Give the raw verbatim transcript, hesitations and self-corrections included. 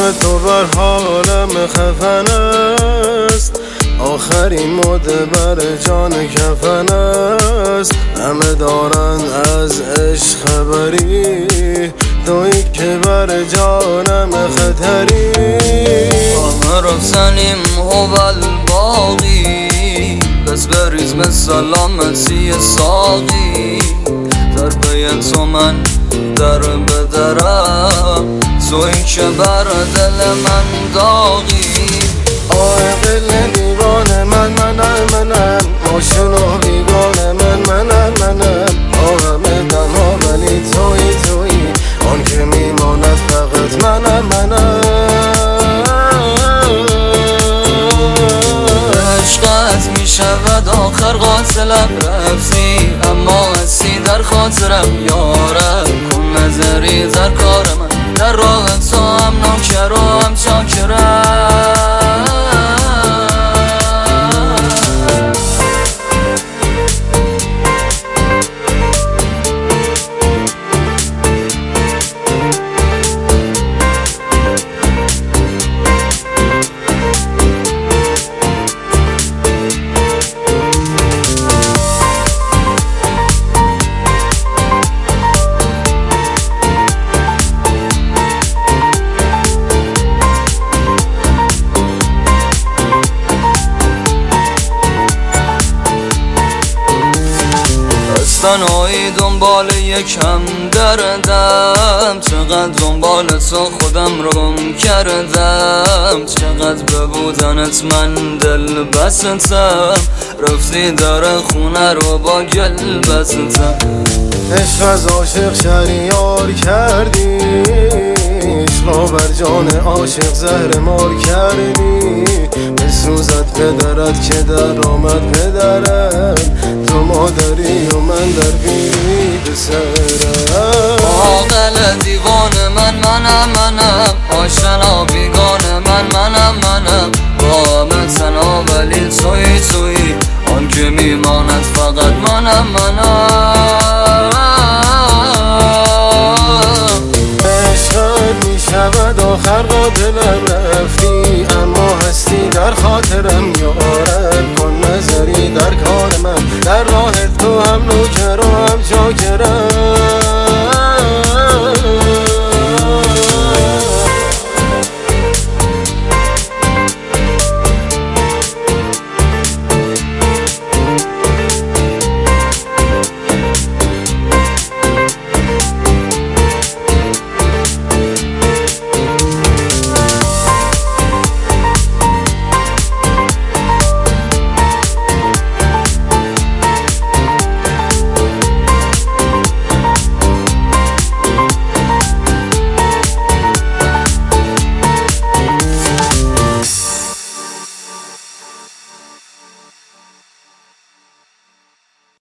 چشم تو بر حالم خفن است، آخرین مده بر جان کفن است. همه دارند از عشق خبری، تویی که بر جانم خطری. عمر سنیم هو الباقی، بس بریز به سلامتی ساقی. در پی تو من در بدرم، تویی که بر دل من داغی. عاقل دیوانه من منم منم، آشنا بیگانه من منم منم. آهم تنها ولی تویی تویی، آن که میماند فقط منم منم. عشقت میشود آخر قاتلم، رفتی اما هستی در خاطرم. یارم کن نظری در کار من، در راه تو هم نوکر و هم چاکرم. تنهایی دنبال یکم دردم، چقدر دنبال تو خودم رو گم کردم. چقدر به بودنت من دل بستم، رفتی در خونه رو با گل بستم. عشق از عاشق شهریار کردی، عشق را بر جان عاشق زهر مار کردی. بسوزد پدرت که در آمد پدرم، تو مادری و من در بیری پسرم. عاقل دیوانه من منم منم، آشنا بیگانه من منم منم. با همه تنها ولی تویی تویی، آن که میماند فقط منم منم. عشقت میشود آخر قاتلم، رفتی اما هستی در خاطرم. یارم کن نظری در کار من، در راه تو هم نوکر و هم چاکرم.